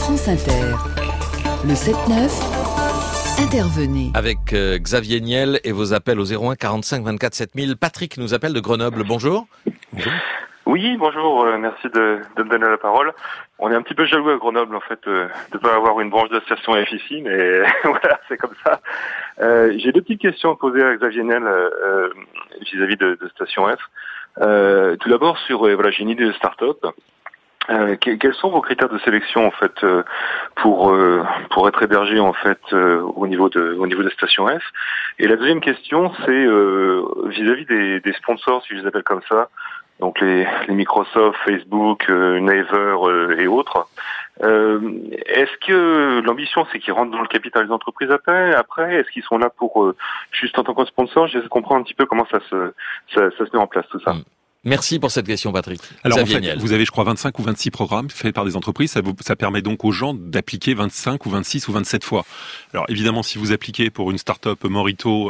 France Inter. Le 7-9, intervenez. Avec Xavier Niel et vos appels au 01 45 24 7000. Patrick nous appelle de Grenoble. Bonjour. Bonjour. Oui, bonjour, merci de me donner la parole. On est un petit peu jaloux à Grenoble, en fait, de pas avoir une branche de station F ici, mais voilà, c'est comme ça. J'ai deux petites questions à poser à Xavier Niel vis-à-vis de station F. Tout d'abord, j'ai une idée de start-up. Quels sont vos critères de sélection en fait pour être hébergé en fait au niveau de station F? Et la deuxième question, c'est vis-à-vis des sponsors, si je les appelle comme ça, donc les Microsoft, Facebook, Naver et autres. Est-ce que l'ambition c'est qu'ils rentrent dans le capital des entreprises après est-ce qu'ils sont là pour juste en tant que sponsor? J'essaie de comprendre un petit peu comment ça se met en place tout ça. Merci pour cette question, Patrick. Alors, en fait, vous avez, je crois, 25 ou 26 programmes faits par des entreprises. Ça permet donc aux gens d'appliquer 25 ou 26 ou 27 fois. Alors, évidemment, si vous appliquez pour une start-up Morito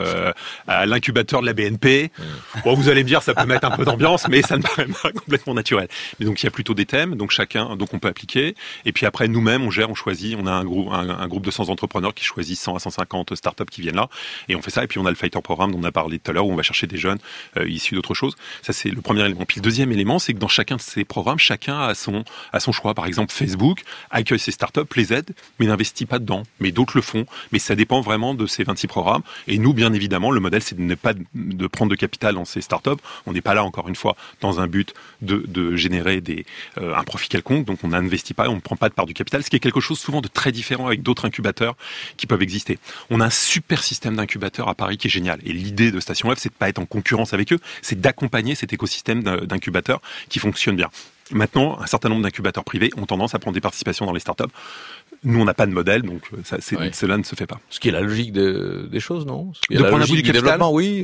à l'incubateur de la BNP, bon, vous allez me dire, ça peut mettre un peu d'ambiance, mais ça ne paraît pas complètement naturel. Mais donc, il y a plutôt des thèmes, donc on peut appliquer. Et puis après, nous-mêmes, on choisit, on a un groupe de 100 entrepreneurs qui choisissent 100 à 150 start-up qui viennent là. Et on fait ça. Et puis, on a le Fighter Programme dont on a parlé tout à l'heure, où on va chercher des jeunes issus d'autre chose. Ça, c'est le premier élément. Puis le deuxième élément, c'est que dans chacun de ces programmes, chacun a son choix. Par exemple, Facebook accueille ses startups, les aide, mais n'investit pas dedans. Mais d'autres le font. Mais ça dépend vraiment de ces 26 programmes. Et nous, bien évidemment, le modèle, c'est de ne pas de prendre de capital dans ces startups. On n'est pas là, encore une fois, dans un but de générer un profit quelconque. Donc, on n'investit pas, on ne prend pas de part du capital, ce qui est quelque chose souvent de très différent avec d'autres incubateurs qui peuvent exister. On a un super système d'incubateurs à Paris qui est génial. Et l'idée de Station F, c'est de pas être en concurrence avec eux, c'est d'accompagner cet écosystème d'incubateurs qui fonctionne bien. Maintenant, un certain nombre d'incubateurs privés ont tendance à prendre des participations dans les startups. Nous, on n'a pas de modèle, donc cela ne se fait pas. Ce qui est la logique des choses, non? De prendre un bout du capital, oui.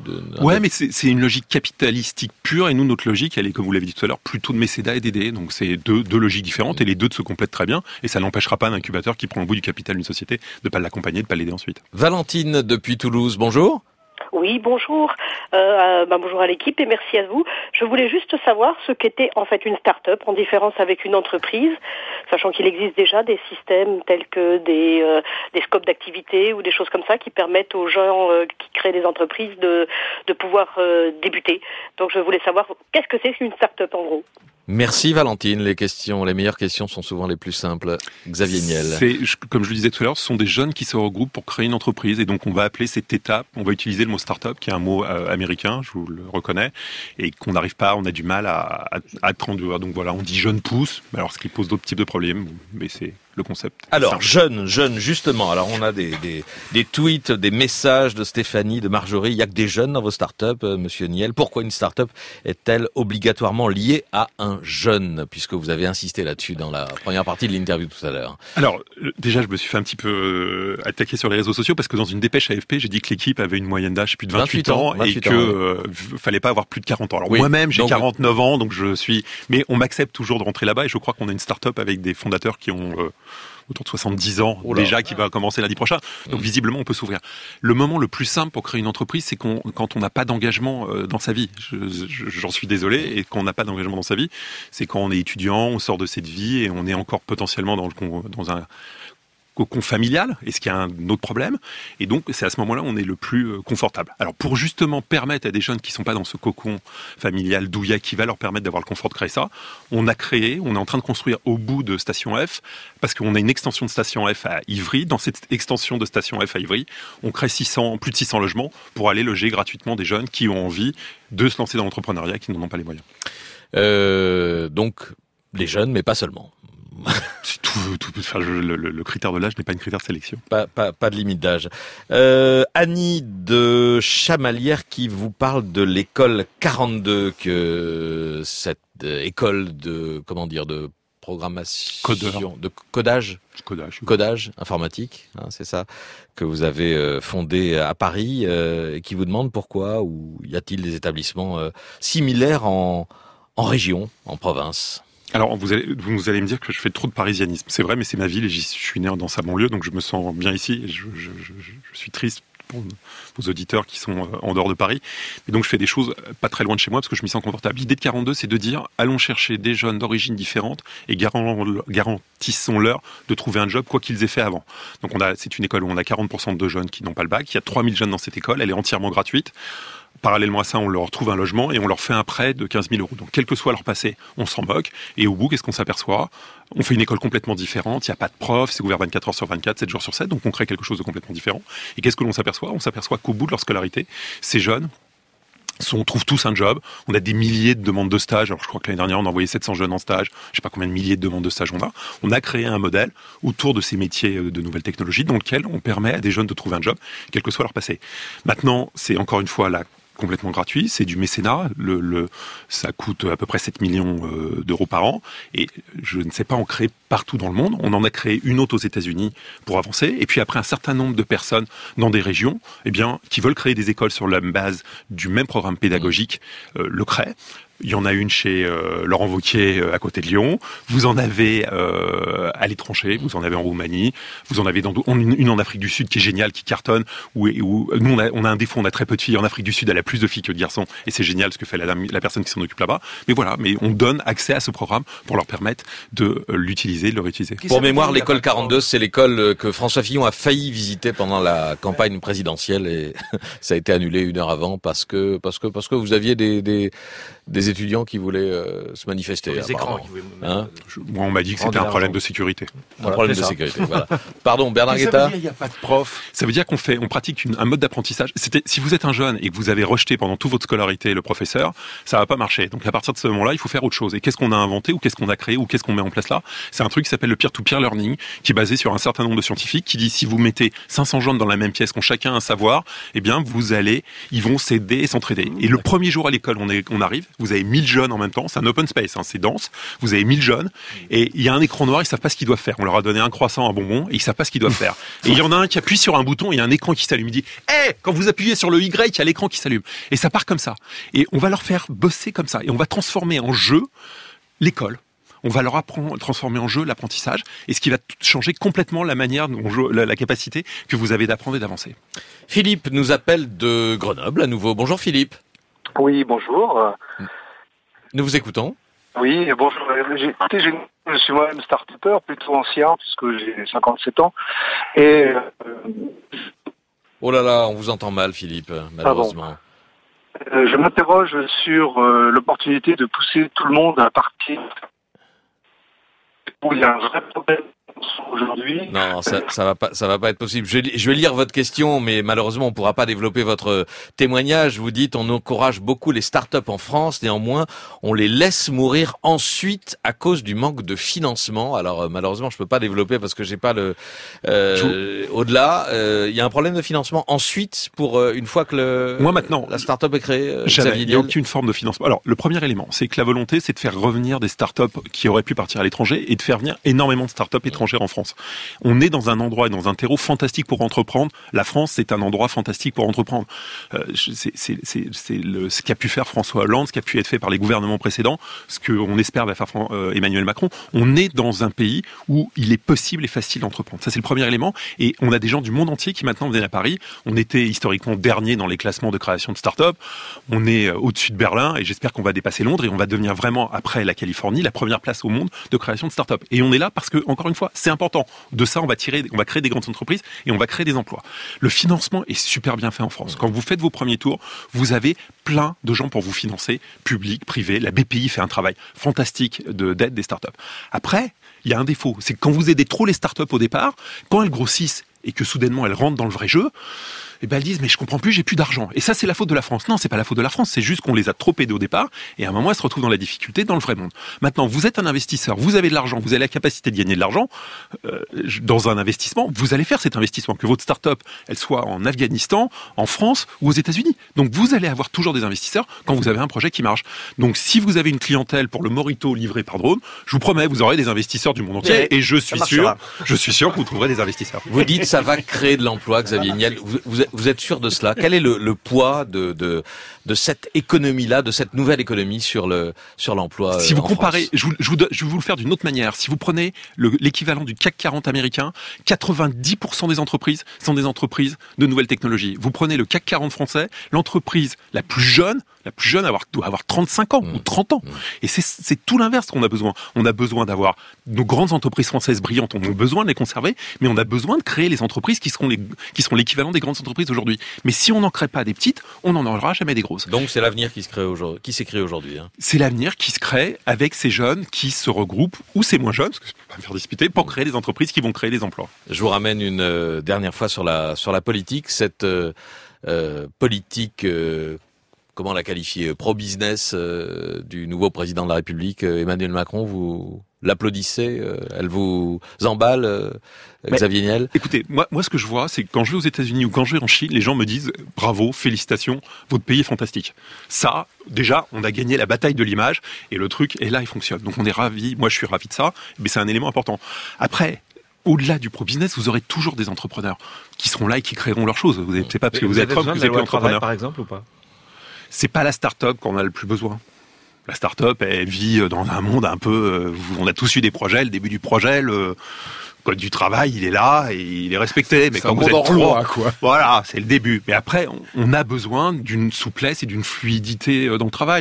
Mais c'est une logique capitalistique pure, et nous, notre logique, elle est, comme vous l'avez dit tout à l'heure, plutôt de mécénat et d'aider. Donc c'est deux logiques différentes, et les deux se complètent très bien, et ça n'empêchera pas un incubateur qui prend le bout du capital d'une société de ne pas l'accompagner, de ne pas l'aider ensuite. Valentine, depuis Toulouse, bonjour. Oui, bonjour. Bonjour à l'équipe et merci à vous. Je voulais juste savoir ce qu'était en fait une start-up en différence avec une entreprise, sachant qu'il existe déjà des systèmes tels que des scopes d'activité ou des choses comme ça qui permettent aux gens qui créent des entreprises de pouvoir débuter. Donc je voulais savoir qu'est-ce que c'est qu'une start-up en gros. Merci Valentine, les meilleures questions sont souvent les plus simples. Xavier Niel. Comme je le disais tout à l'heure, ce sont des jeunes qui se regroupent pour créer une entreprise, et donc on va appeler cette étape, on va utiliser le mot start-up, qui est un mot américain, je vous le reconnais, et qu'on n'arrive pas, on a du mal à traduire. Donc voilà, on dit jeune pousse, alors ce qui pose d'autres types de problèmes, mais c'est le concept. Alors, jeune, justement. Alors, on a des tweets, des messages de Stéphanie, de Marjorie. Il y a que des jeunes dans vos startups, monsieur Niel. Pourquoi une startup est-elle obligatoirement liée à un jeune? Puisque vous avez insisté là-dessus dans la première partie de l'interview tout à l'heure. Alors, déjà, je me suis fait un petit peu attaquer sur les réseaux sociaux parce que dans une dépêche AFP, j'ai dit que l'équipe avait une moyenne d'âge plus de 28 ans et que fallait pas avoir plus de 40 ans. Alors, moi-même, j'ai 49 ans, donc mais on m'accepte toujours de rentrer là-bas, et je crois qu'on a une startup avec des fondateurs qui ont autour de 70 ans déjà, qui va commencer lundi prochain. Donc visiblement, on peut s'ouvrir. Le moment le plus simple pour créer une entreprise, c'est quand on n'a pas d'engagement dans sa vie. J'en suis désolé. Et quand on n'a pas d'engagement dans sa vie, c'est quand on est étudiant, on sort de cette vie et on est encore potentiellement dans un cocon familial, et ce qui est un autre problème. Et donc, c'est à ce moment-là on est le plus confortable. Alors, pour justement permettre à des jeunes qui sont pas dans ce cocon familial douillet, qui va leur permettre d'avoir le confort de créer ça, on est en train de construire au bout de Station F, parce qu'on a une extension de Station F à Ivry. Dans cette extension de Station F à Ivry, on crée plus de 600 logements pour aller loger gratuitement des jeunes qui ont envie de se lancer dans l'entrepreneuriat, qui n'en ont pas les moyens. Donc, les jeunes, mais pas seulement. Le critère de l'âge n'est pas une critère de sélection. Pas de limite d'âge. Annie de Chamalières qui vous parle de l'école 42, que cette école de programmation, de codage informatique, c'est ça, que vous avez fondé à Paris, et qui vous demande pourquoi, ou y a-t-il des établissements similaires en région, en province? Alors, vous allez me dire que je fais trop de parisianisme. C'est vrai, mais c'est ma ville et je suis né dans sa banlieue, donc je me sens bien ici. Et je suis triste pour vos auditeurs qui sont en dehors de Paris. Et donc je fais des choses pas très loin de chez moi parce que je m'y sens confortable. L'idée de 42, c'est de dire allons chercher des jeunes d'origine différente et garantissons-leur de trouver un job quoi qu'ils aient fait avant. Donc c'est une école où on a 40% de jeunes qui n'ont pas le bac. Il y a 3000 jeunes dans cette école, elle est entièrement gratuite. Parallèlement à ça, on leur trouve un logement et on leur fait un prêt de 15 000 euros. Donc, quel que soit leur passé, on s'en moque. Et au bout, qu'est-ce qu'on s'aperçoit ? On fait une école complètement différente. Il n'y a pas de prof, c'est ouvert 24 heures sur 24, 7 jours sur 7. Donc, on crée quelque chose de complètement différent. Et qu'est-ce que l'on s'aperçoit ? On s'aperçoit qu'au bout de leur scolarité, ces jeunes trouvent tous un job. On a des milliers de demandes de stage. Alors, je crois que l'année dernière, on a envoyé 700 jeunes en stage. Je sais pas combien de milliers de demandes de stage on a. On a créé un modèle autour de ces métiers de nouvelles technologies dans lequel on permet à des jeunes de trouver un job, quel que soit leur passé. Maintenant, c'est encore une fois complètement gratuit, c'est du mécénat, ça coûte à peu près 7 millions d'euros par an, et je ne sais pas en créer partout dans le monde, on en a créé une autre aux États-Unis pour avancer, et puis après un certain nombre de personnes dans des régions, qui veulent créer des écoles sur la base du même programme pédagogique, le créent. Il y en a une chez Laurent Wauquiez à côté de Lyon. Vous en avez à l'étranger, vous en avez en Roumanie, vous en avez une en Afrique du Sud qui est géniale, qui cartonne. Où nous on a un défaut, on a très peu de filles. En Afrique du Sud, elle a plus de filles que de garçons, et c'est génial ce que fait la personne qui s'en occupe là-bas. Mais voilà, on donne accès à ce programme pour leur permettre de l'utiliser, de le réutiliser. Pour mémoire, l'école 42, c'est l'école que François Fillon a failli visiter pendant la campagne présidentielle, et ça a été annulé 1 heure avant parce que vous aviez des étudiants qui voulaient se manifester. Les écrans. Moi, on m'a dit que c'était un problème de sécurité. Un problème de sécurité, voilà. Pardon, Bernard Guetta. Ça veut dire qu'il n'y a pas de prof. Ça veut dire on pratique un mode d'apprentissage. Si vous êtes un jeune et que vous avez rejeté pendant toute votre scolarité le professeur, ça va pas marcher. Donc à partir de ce moment-là, il faut faire autre chose. Et qu'est-ce qu'on a inventé, ou qu'est-ce qu'on a créé, ou qu'est-ce qu'on met en place là ? C'est un truc qui s'appelle le peer-to-peer learning, qui est basé sur un certain nombre de scientifiques, qui dit si vous mettez 500 jeunes dans la même pièce, qui ont chacun un savoir, ils vont s'aider et s'entraider. Et le premier jour à l'école, on arrive, vous avez 1000 jeunes en même temps, c'est un open space, c'est dense, vous avez 1000 jeunes, et il y a un écran noir, ils savent pas ce qu'ils doivent faire. On leur a donné un croissant, un bonbon, et ils savent pas ce qu'ils doivent faire. Et il y en a un qui appuie sur un bouton, et il y a un écran qui s'allume. Il dit, quand vous appuyez sur le Y, il y a l'écran qui s'allume. Et ça part comme ça. Et on va leur faire bosser comme ça. Et on va transformer en jeu l'école. On va leur apprendre, transformer en jeu l'apprentissage, et ce qui va changer complètement la manière dont la capacité que vous avez d'apprendre et d'avancer. Philippe nous appelle de Grenoble à nouveau. Bonjour Philippe. Oui, bonjour. Nous vous écoutons. Oui, bonjour. Je suis moi-même start-upper, plutôt ancien, puisque j'ai 57 ans. Et oh là là, on vous entend mal, Philippe, malheureusement. Je m'interroge sur l'opportunité de pousser tout le monde à partir où il y a un vrai problème aujourd'hui. Non, ça va pas être possible. Je vais lire votre question, mais malheureusement on pourra pas développer votre témoignage. Vous dites on encourage beaucoup les startups en France, néanmoins on les laisse mourir ensuite à cause du manque de financement. Alors malheureusement je peux pas développer parce que j'ai pas au-delà. Il y a un problème de financement ensuite pour une fois que la startup est créée. Il n'y a aucune forme de financement. Alors le premier élément, c'est que la volonté, c'est de faire revenir des startups qui auraient pu partir à l'étranger et de faire venir énormément de startups étrangères en France. On est dans un endroit et dans un terreau fantastique pour entreprendre. La France, c'est un endroit fantastique pour entreprendre. C'est ce qu'a pu faire François Hollande, ce qui a pu être fait par les gouvernements précédents, ce qu'on espère va faire Emmanuel Macron. On est dans un pays où il est possible et facile d'entreprendre. Ça, c'est le premier élément. Et on a des gens du monde entier qui maintenant viennent à Paris. On était historiquement dernier dans les classements de création de start-up. On est au-dessus de Berlin et j'espère qu'on va dépasser Londres et on va devenir vraiment, après la Californie, la première place au monde de création de start-up. Et on est là parce que, encore une fois, c'est important. De ça, on va créer des grandes entreprises et on va créer des emplois. Le financement est super bien fait en France. Quand vous faites vos premiers tours, vous avez plein de gens pour vous financer, public, privé. La BPI fait un travail fantastique d'aide des startups. Après, il y a un défaut. C'est que quand vous aidez trop les startups au départ, quand elles grossissent et que soudainement elles rentrent dans le vrai jeu, elles disent mais je comprends plus, j'ai plus d'argent. Et ça c'est la faute de la France. Non, c'est pas la faute de la France, c'est juste qu'on les a trop aidés au départ et à un moment elles se retrouvent dans la difficulté dans le vrai monde. Maintenant, vous êtes un investisseur, vous avez de l'argent, vous avez la capacité de gagner de l'argent dans un investissement, vous allez faire cet investissement, que votre start-up elle soit en Afghanistan, en France ou aux États-Unis. Donc vous allez avoir toujours des investisseurs quand vous avez un projet qui marche. Donc si vous avez une clientèle pour le Morito livré par drone, je vous promets, vous aurez des investisseurs du monde entier et je suis sûr que vous trouverez des investisseurs. Vous dites ça va créer de l'emploi, Xavier Niel. Vous êtes sûr de cela? Quel est le poids de cette économie-là, de cette nouvelle économie sur l'emploi? Si vous en comparez, France. je vais vous le faire d'une autre manière. Si vous prenez l'équivalent du CAC 40 américain, 90% des entreprises sont des entreprises de nouvelles technologies. Vous prenez le CAC 40 français, l'entreprise la plus jeune doit avoir 35 ans ou 30 ans. Et c'est tout l'inverse qu'on a besoin. On a besoin d'avoir nos grandes entreprises françaises brillantes, on a besoin de les conserver, mais on a besoin de créer les entreprises qui seront l'équivalent des grandes entreprises aujourd'hui. Mais si on n'en crée pas des petites, on n'en aura jamais des grosses. Donc c'est l'avenir qui s'écrit aujourd'hui. Hein. C'est l'avenir qui se crée avec ces jeunes qui se regroupent, ou ces moins jeunes, parce que je peux pas me faire disputer, pour créer des entreprises qui vont créer des emplois. Je vous ramène une dernière fois sur la politique. Cette politique, comment la qualifier, pro-business du nouveau président de la République, Emmanuel Macron, vous l'applaudissez? Elle vous emballe, Xavier Niel? Écoutez, moi ce que je vois, c'est que quand je vais aux États-Unis ou quand je vais en Chine, les gens me disent bravo, félicitations, votre pays est fantastique. Ça, déjà, on a gagné la bataille de l'image et le truc est là, il fonctionne. Donc on est ravis, moi je suis ravi de ça, mais c'est un élément important. Après, au-delà du pro-business, vous aurez toujours des entrepreneurs qui seront là et qui créeront leurs choses. C'est pas parce que vous êtes homme que vous êtes plus entrepreneur. Par exemple, ou pas? C'est pas la start-up qu'on a le plus besoin. La start-up, elle vit dans un monde un peu... on a tous eu des projets, le début du projet, le code du travail, il est là et il est respecté. Mais c'est quand vous êtes trop... quoi. Voilà, c'est le début. Mais après, on a besoin d'une souplesse et d'une fluidité dans le travail.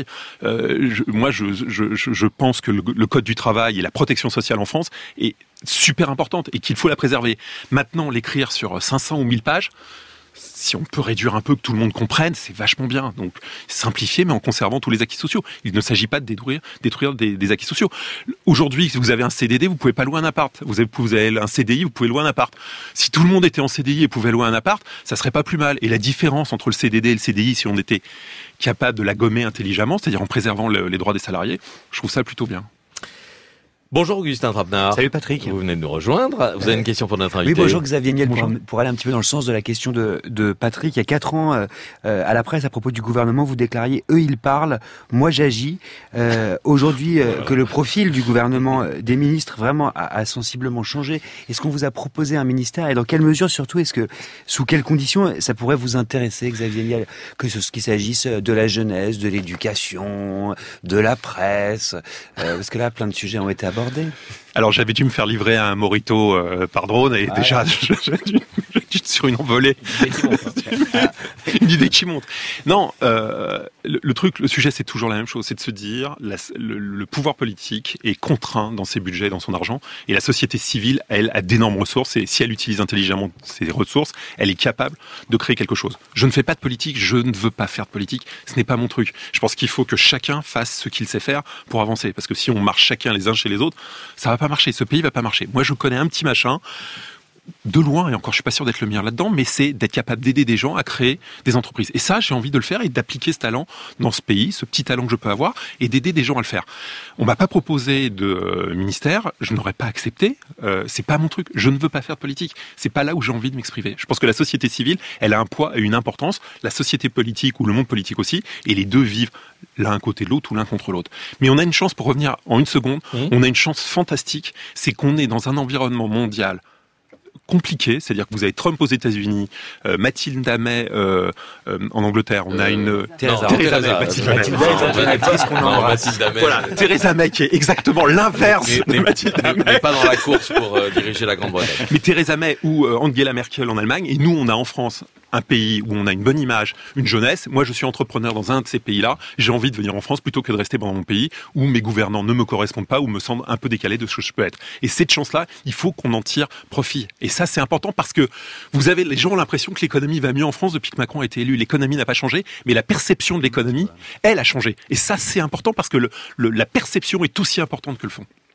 Je pense que le code du travail et la protection sociale en France est super importante et qu'il faut la préserver. Maintenant, l'écrire sur 500 ou 1000 pages... Si on peut réduire un peu, que tout le monde comprenne, c'est vachement bien. Donc, simplifier, mais en conservant tous les acquis sociaux. Il ne s'agit pas de détruire des acquis sociaux. Aujourd'hui, si vous avez un CDD, vous pouvez pas louer un appart. Vous avez un CDI, vous pouvez louer un appart. Si tout le monde était en CDI et pouvait louer un appart, ça serait pas plus mal. Et la différence entre le CDD et le CDI, si on était capable de la gommer intelligemment, c'est-à-dire en préservant les droits des salariés, je trouve ça plutôt bien. Bonjour Augustin Trapenard. Salut Patrick. Vous venez de nous rejoindre. Vous avez une question pour notre invité? Oui, bonjour Xavier Niel. Pour aller un petit peu dans le sens de la question de Patrick, il y a 4 ans, à la presse, à propos du gouvernement, vous déclariez « Eux, ils parlent, moi j'agis ». Aujourd'hui, que le profil du gouvernement, des ministres, vraiment a sensiblement changé, est-ce qu'on vous a proposé un ministère? Et dans quelle mesure, surtout, sous quelles conditions ça pourrait vous intéresser, Xavier Niel, qu'il s'agisse de la jeunesse, de l'éducation, de la presse, parce que là, plein de sujets ont été abordés. Alors j'avais dû me faire livrer un Morito par drone et déjà j'ai sur une envolée. Une idée qui monte. Non, le sujet c'est toujours la même chose, c'est de se dire le pouvoir politique est contraint dans ses budgets, dans son argent, et la société civile, elle, a d'énormes ressources et si elle utilise intelligemment ses ressources, elle est capable de créer quelque chose. Je ne fais pas de politique, je ne veux pas faire de politique, ce n'est pas mon truc. Je pense qu'il faut que chacun fasse ce qu'il sait faire pour avancer, parce que si on marche chacun les uns chez les autres, ça va pas marcher, ce pays va pas marcher. Moi je connais un petit machin, de loin, et encore je suis pas sûr d'être le meilleur là-dedans, mais c'est d'être capable d'aider des gens à créer des entreprises. Et ça, j'ai envie de le faire et d'appliquer ce talent dans ce pays, ce petit talent que je peux avoir, et d'aider des gens à le faire. On m'a pas proposé de ministère, je n'aurais pas accepté, c'est pas mon truc, je ne veux pas faire de politique, c'est pas là où j'ai envie de m'exprimer. Je pense que la société civile, elle a un poids et une importance, la société politique ou le monde politique aussi, et les deux vivent l'un à côté de l'autre ou l'un contre l'autre. Mais on a une chance, pour revenir en une seconde, on a une chance fantastique, c'est qu'on est dans un environnement mondial compliqué, c'est-à-dire que vous avez Trump aux États-Unis, Mathilda May en Angleterre, on a une Theresa May qui est exactement l'inverse de Mathilda May. Mais pas dans la course pour diriger la Grande-Bretagne. Mais Theresa May ou Angela Merkel en Allemagne, et nous on a en France un pays où on a une bonne image, une jeunesse. Moi, je suis entrepreneur dans un de ces pays-là. J'ai envie de venir en France plutôt que de rester dans mon pays où mes gouvernants ne me correspondent pas ou me semblent un peu décalés de ce que je peux être. Et cette chance-là, il faut qu'on en tire profit. Et ça, c'est important parce que les gens ont l'impression que l'économie va mieux en France depuis que Macron a été élu. L'économie n'a pas changé, mais la perception de l'économie, elle a changé. Et ça, c'est important parce que la perception est aussi importante que le fond.